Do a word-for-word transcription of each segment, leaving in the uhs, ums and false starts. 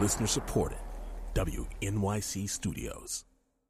Listener supported. W N Y C Studios.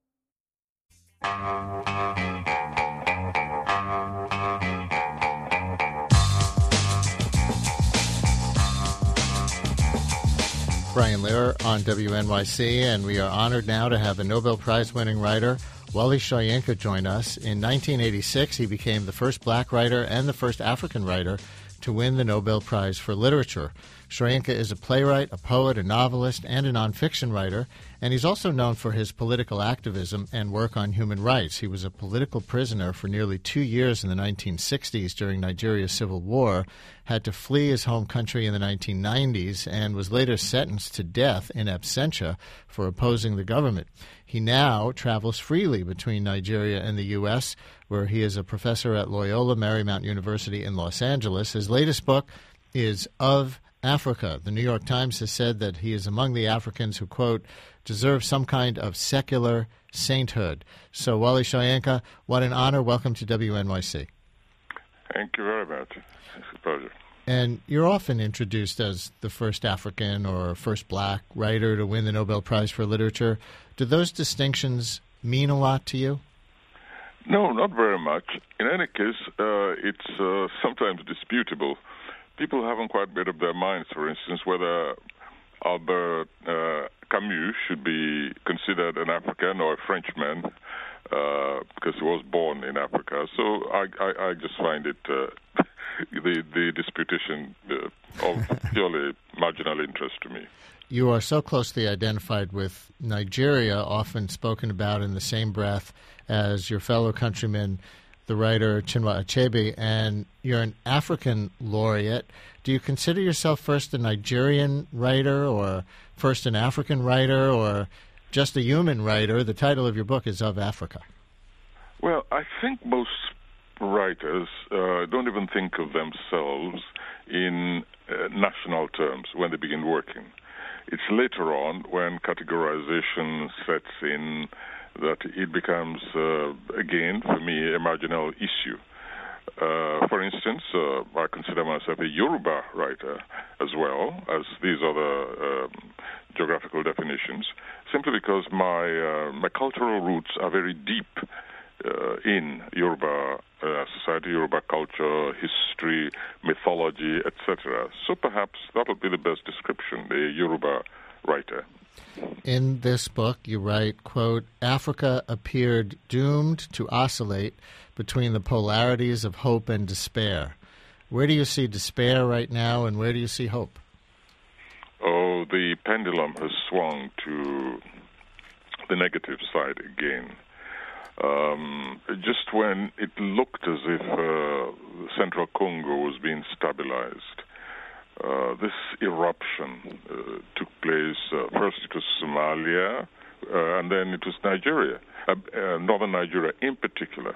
Brian Lehrer on W N Y C, and we are honored now to have the Nobel Prize-winning writer Wally Soyinka join us. In nineteen eighty-six, he became the first black writer and the first African writer to win the Nobel Prize for Literature. Soyinka is a playwright, a poet, a novelist, and a nonfiction writer, and he's also known for his political activism and work on human rights. He was a political prisoner for nearly two years in the nineteen sixties during Nigeria's civil war, had to flee his home country in the nineteen nineties, and was later sentenced to death in absentia for opposing the government. He now travels freely between Nigeria and the U S, where he is a professor at Loyola Marymount University in Los Angeles. His latest book is Of Africa. The New York Times has said that he is among the Africans who, quote, deserve some kind of secular sainthood. So, Wally Soyinka, what an honor. Welcome to W N Y C. Thank you very much. It's a pleasure. And you're often introduced as the first African or first black writer to win the Nobel Prize for Literature. Do those distinctions mean a lot to you? No, not very much. In any case, uh, it's uh, sometimes disputable. People haven't quite made up their minds, for instance, whether Albert uh, Camus should be considered an African or a Frenchman, uh, because he was born in Africa. So I, I, I just find it uh, the, the disputation uh, of purely marginal interest to me. You are so closely identified with Nigeria, often spoken about in the same breath as your fellow countryman, the writer Chinua Achebe, and you're an African laureate. Do you consider yourself first a Nigerian writer or first an African writer or just a human writer? The title of your book is Of Africa. Well, I think most writers uh, don't even think of themselves in uh, national terms when they begin working. It's later on when categorization sets in that it becomes, uh, again, for me, a marginal issue. Uh, for instance, uh, I consider myself a Yoruba writer as well as these other um, geographical definitions, simply because my uh, my cultural roots are very deep uh, in Yoruba uh, society, Yoruba culture, history, mythology, et cetera. So perhaps that would be the best description, a Yoruba writer. In this book, you write, quote, Africa appeared doomed to oscillate between the polarities of hope and despair. Where do you see despair right now, and where do you see hope? Oh, the pendulum has swung to the negative side again. Um, just when it looked as if uh, central Congo was being stabilized, Uh, this eruption uh, took place. Uh, first it was Somalia, uh, and then it was Nigeria, uh, uh, northern Nigeria in particular.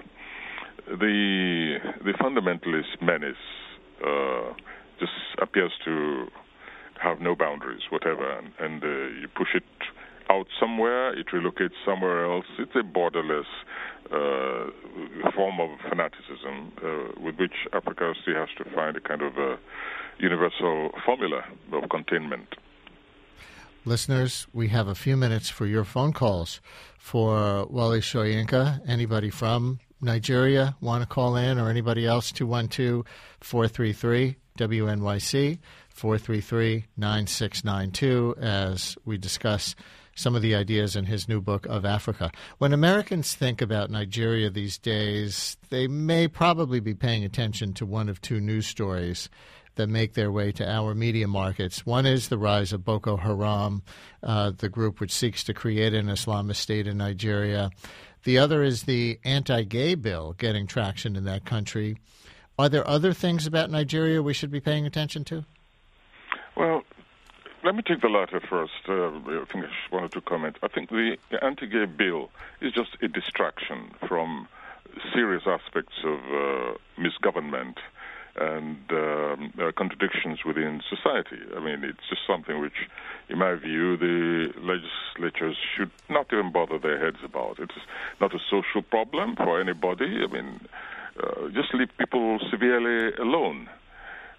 The the fundamentalist menace uh, just appears to have no boundaries, whatever, and, and uh, you push it out somewhere, it relocates somewhere else. It's a borderless uh, form of fanaticism uh, with which Africa still has to find a kind of a universal formula of containment. Listeners, we have a few minutes for your phone calls for Wally Soyinka. Anybody from Nigeria want to call in, or anybody else? two one two, four three three, W N Y C, four three three, nine six nine two, as we discuss some of the ideas in his new book, Of Africa. When Americans think about Nigeria these days, they may probably be paying attention to one of two news stories that make their way to our media markets. One is the rise of Boko Haram, uh, the group which seeks to create an Islamist state in Nigeria. The other is the anti-gay bill getting traction in that country. Are there other things about Nigeria we should be paying attention to? Well, let me take the latter first. Uh, I think I just wanted to comment. I think the, the anti-gay bill is just a distraction from serious aspects of uh, misgovernment and um, uh, contradictions within society. I mean, it's just something which, in my view, the legislatures should not even bother their heads about. It's not a social problem for anybody. I mean, uh, just leave people severely alone.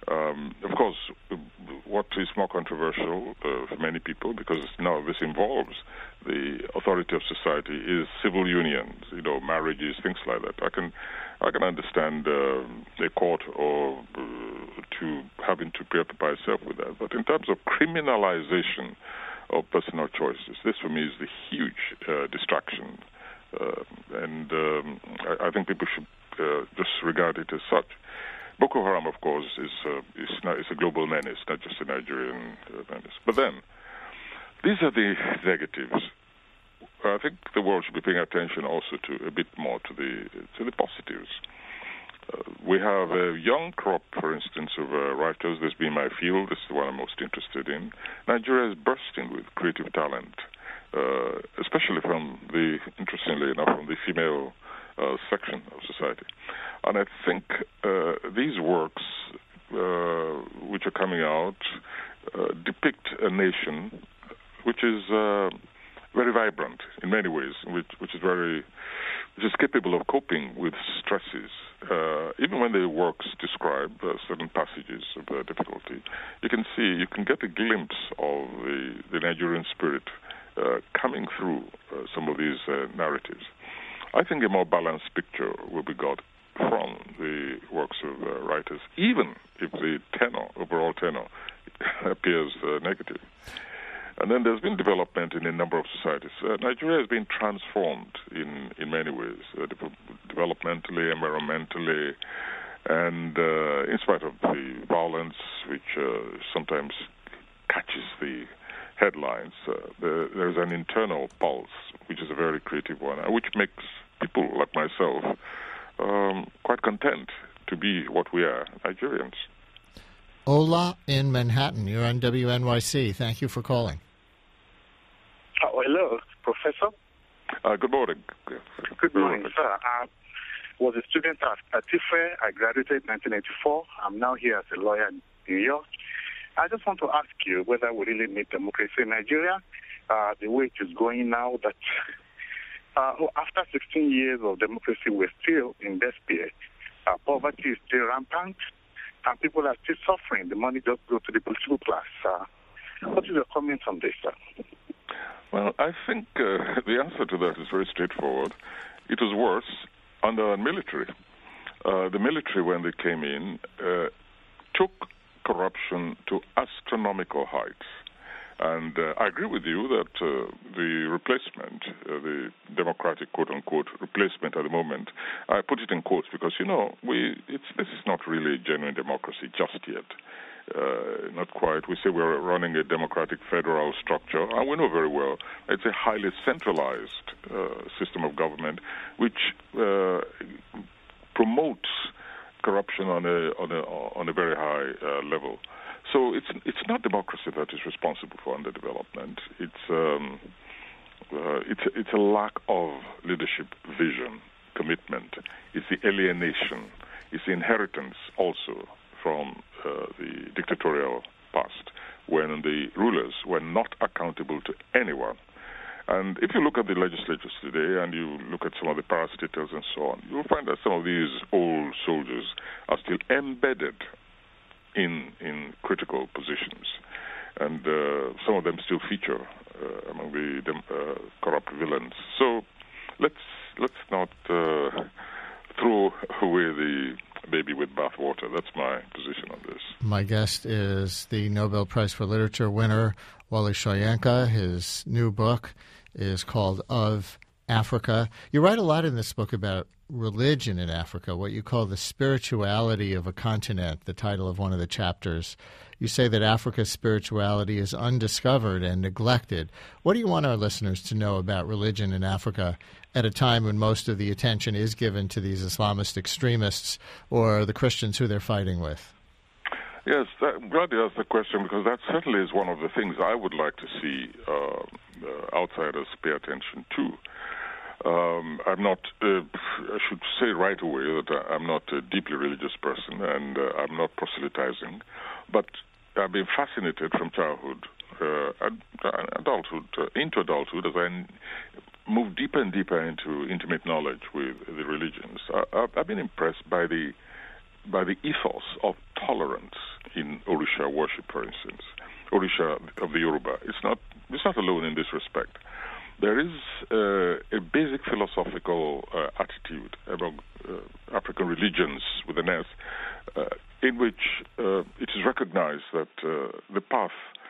Um, of course, what is more controversial uh, for many people, because now this involves the authority of society, is civil unions, you know, marriages, things like that. I can, I can understand uh, a court or uh, to having to preoccupy itself with that. But in terms of criminalization of personal choices, this for me is the huge uh, distraction, uh, and um, I, I think people should uh, just regard it as such. Boko Haram, of course, is uh, is, not, is a global menace, not just a Nigerian uh, menace. But then, these are the negatives. I think the world should be paying attention also to a bit more to the to the positives. Uh, we have a young crop, for instance, of uh, writers. This being my field, this is the one I'm most interested in. Nigeria is bursting with creative talent, uh, especially from the, interestingly enough, from the female uh, section of society. And I think uh, these works, uh, which are coming out, uh, depict a nation which is uh, very vibrant in many ways, which, which is very, which is capable of coping with stresses. Uh, even when the works describe uh, certain passages of uh, difficulty, you can see, you can get a glimpse of the, the Nigerian spirit uh, coming through uh, some of these uh, narratives. I think a more balanced picture will be got from the works of uh, writers, even if the tenor, overall tenor, appears uh, negative. And then there's been development in a number of societies. Uh, Nigeria has been transformed in, in many ways, uh, de- developmentally, environmentally, and uh, in spite of the violence which uh, sometimes catches the headlines, uh, there, there's an internal pulse, which is a very creative one, and which makes people like myself um, quite content to be what we are, Nigerians. Ola in Manhattan, you're on W N Y C. Thank you for calling. Oh, hello, Professor. Uh, good morning. Good morning, sir. I was a student at, at T F E. I graduated in nineteen eighty-four. I'm now here as a lawyer in New York. I just want to ask you whether we really need democracy in Nigeria, uh, the way it is going now, that uh, after sixteen years of democracy, we're still in despair. Uh, poverty is still rampant, and people are still suffering. The money just goes to the political class. Uh, what is your comment on this, sir? Well, I think uh, the answer to that is very straightforward. It was worse under the military. Uh, the military, when they came in, uh, took corruption to astronomical heights. And uh, I agree with you that uh, the replacement, uh, the democratic quote-unquote replacement at the moment, I put it in quotes because, you know, we it's this is not really genuine democracy just yet. Uh, not quite. We say we're running a democratic federal structure, and we know very well it's a highly centralized uh, system of government which uh, promotes corruption on a on a on a very high uh, level. So it's it's not democracy that is responsible for underdevelopment. It's um, uh, it's it's a lack of leadership, vision, commitment. It's the alienation. It's the inheritance also from uh, the dictatorial past, when the rulers were not accountable to anyone. And if you look at the legislatures today and you look at some of the parastatals and so on, you'll find that some of these old soldiers are still embedded in in critical positions. And uh, some of them still feature uh, among the uh, corrupt villains. So let's, let's not uh, throw away the baby with bathwater. That's my position on this. My guest is the Nobel Prize for Literature winner, Wally Soyinka. His new book is called Of Africa. You write a lot in this book about religion in Africa, what you call the spirituality of a continent, the title of one of the chapters. You say that Africa's spirituality is undiscovered and neglected. What do you want our listeners to know about religion in Africa at a time when most of the attention is given to these Islamist extremists or the Christians who they're fighting with? Yes, I'm glad you asked the question, because that certainly is one of the things I would like to see uh, uh, outsiders pay attention to. Um, I'm not, uh, I should say right away that I'm not a deeply religious person, and uh, I'm not proselytizing, but I've been fascinated from childhood, uh, adulthood, uh, into adulthood, as I move deeper and deeper into intimate knowledge with the religions. I, I've been impressed by the by the ethos of tolerance in Orisha worship, for instance. Orisha of the Yoruba. It's not, it's not alone in this respect. There is uh, a basic philosophical uh, attitude among uh, African religions with an S, uh, in which uh, it is recognized that uh, the path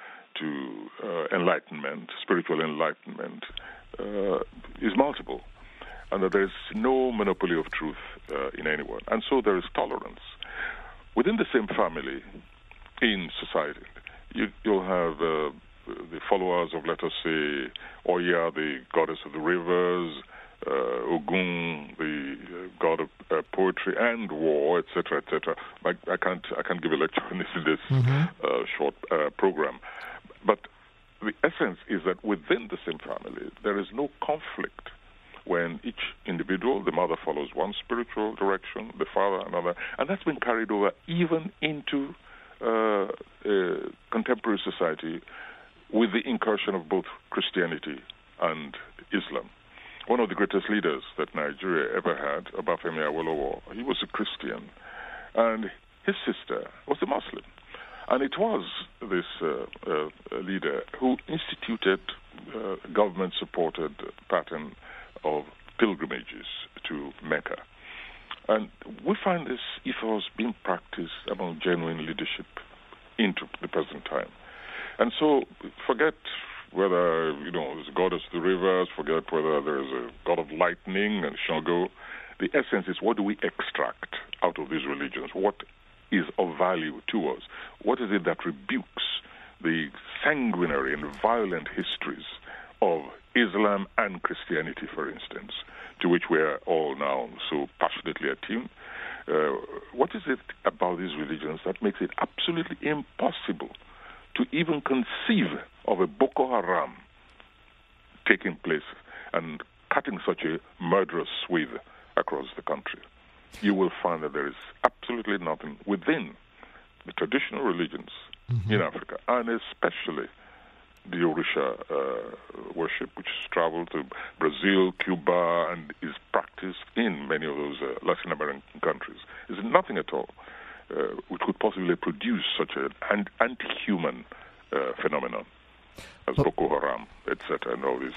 to uh, enlightenment, spiritual enlightenment, uh, is multiple, and that there is no monopoly of truth uh, in anyone. And so there is tolerance. Within the same family, in society, you, you'll have uh, the followers of, let us say, Oya, the goddess of the rivers, uh, Ogun, the uh, god of uh, poetry and war, et cetera, et cetera. I, I can't, I can't give a lecture on this in this mm-hmm. uh, short uh, program. But the essence is that within the same family, there is no conflict when each individual, the mother follows one spiritual direction, the father another, and that's been carried over even into uh, uh, contemporary society with the incursion of both Christianity and Islam. One of the greatest leaders that Nigeria ever had, Obafemi Awolowo, he was a Christian, and his sister was a Muslim. And it was this uh, uh, leader who instituted uh, government-supported pattern of pilgrimages to Mecca. And we find this ethos being practiced among genuine leadership into the present time. And so forget whether, you know, there's a goddess of the rivers, forget whether there's a god of lightning and Shango. The essence is, what do we extract out of these religions? What is of value to us? What is it that rebukes the sanguinary and violent histories of Islam and Christianity, for instance, to which we are all now so passionately attuned? Uh, what is it about these religions that makes it absolutely impossible to even conceive of a Boko Haram taking place and cutting such a murderous swathe across the country? You will find that there is absolutely nothing within the traditional religions mm-hmm. in Africa, and especially the Orisha uh, worship, which has traveled to Brazil, Cuba, and is practiced in many of those uh, Latin American countries. There's nothing at all uh, which could possibly produce such an anti-human uh, phenomenon as but, Boko Haram, et cetera, and all these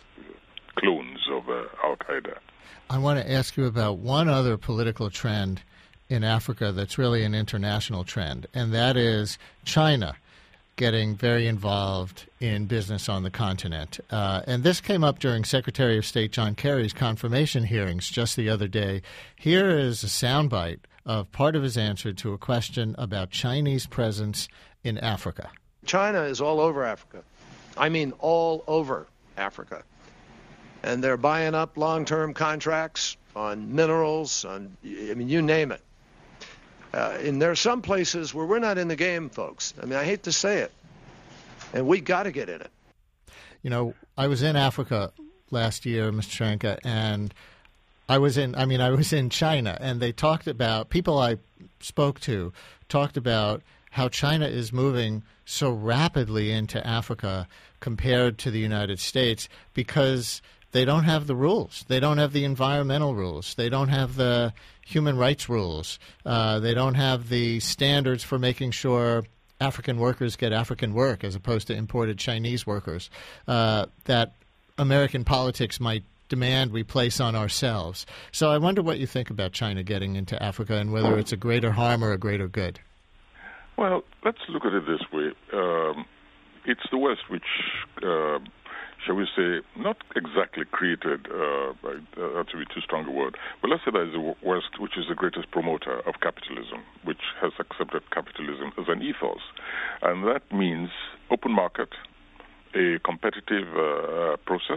clones of uh, Al-Qaeda. I want to ask you about one other political trend in Africa that's really an international trend, and that is China getting very involved in business on the continent. Uh, and this came up during Secretary of State John Kerry's confirmation hearings just the other day. Here is a soundbite of part of his answer to a question about Chinese presence in Africa. China is all over Africa. I mean all over Africa. And they're buying up long-term contracts on minerals, on, I mean, you name it. Uh, and there are some places where we're not in the game, folks. I mean, I hate to say it. And we got to get in it. You know, I was in Africa last year, Mister Shanka, and I was in, I mean, I was in China, and they talked about, people I spoke to talked about how China is moving so rapidly into Africa compared to the United States because they don't have the rules. They don't have the environmental rules. They don't have the human rights rules. Uh, they don't have the standards for making sure African workers get African work as opposed to imported Chinese workers uh, that American politics might demand we place on ourselves. So I wonder what you think about China getting into Africa and whether it's a greater harm or a greater good. Well, let's look at it this way. Um, it's the West which... Uh, shall we say, not exactly created, uh, by, uh, that to be too strong a word, but let's say that is the West which is the greatest promoter of capitalism, which has accepted capitalism as an ethos. And that means open market, a competitive uh, process,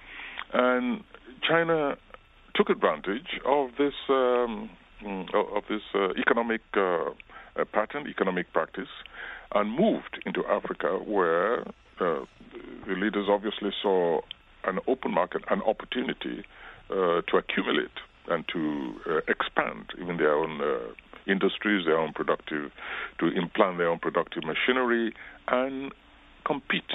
and China took advantage of this um, of this uh, economic uh, pattern, economic practice, and moved into Africa where Uh, the leaders obviously saw an open market, an opportunity uh, to accumulate and to uh, expand even their own uh, industries, their own productive, to implant their own productive machinery and compete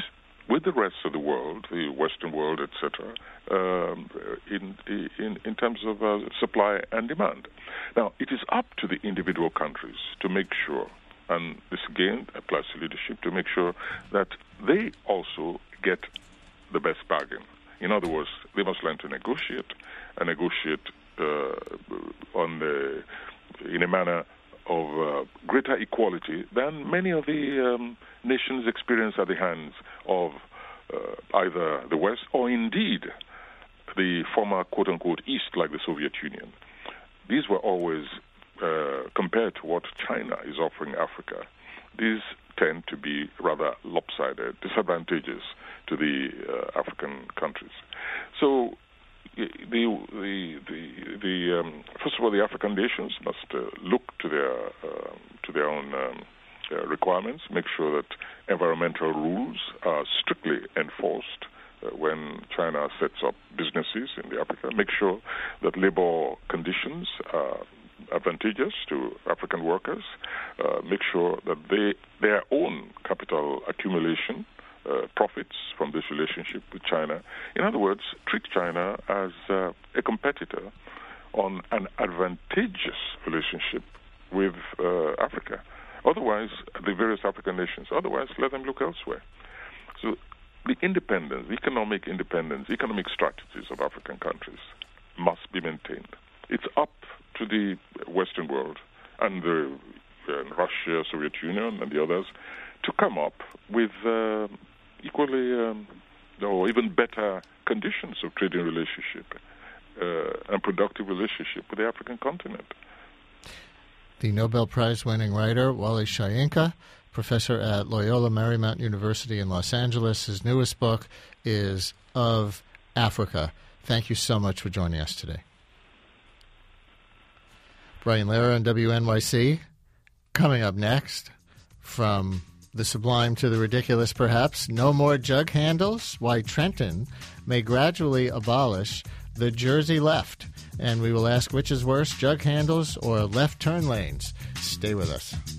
with the rest of the world, the Western world, et cetera, um, in, in, in terms of uh, supply and demand. Now, it is up to the individual countries to make sure, and this again applies to leadership, to make sure that they also get the best bargain. In other words, they must learn to negotiate, and negotiate uh, on the, in a manner of uh, greater equality than many of the um, nations experience at the hands of uh, either the West or indeed the former quote-unquote East, like the Soviet Union. These were always, uh, compared to what China is offering Africa, these tend to be rather lopsided, disadvantageous to the uh, African countries. So the the the, the um, first of all, the African nations must uh, look to their uh, to their own um, uh, requirements, make sure that environmental rules are strictly enforced uh, when China sets up businesses in the Africa. Make sure that labor conditions are advantageous to African workers. Uh, make sure that they their own capital accumulation Uh, profits from this relationship with China. In other words, treat China as uh, a competitor on an advantageous relationship with uh, Africa. Otherwise, the various African nations, otherwise let them look elsewhere. So the independence, the economic independence, economic strategies of African countries must be maintained. It's up to the Western world and the uh, Russia, Soviet Union, and the others to come up with uh, equally um, or even better conditions of trading relationship uh, and productive relationship with the African continent. The Nobel Prize-winning writer Wally Soyinka, professor at Loyola Marymount University in Los Angeles. His newest book is Of Africa. Thank you so much for joining us today. Brian Lehrer on W N Y C. Coming up next, from the sublime to the ridiculous, perhaps, no more jug handles, why Trenton may gradually abolish the Jersey left. And we will ask which is worse, jug handles or left turn lanes. Stay with us.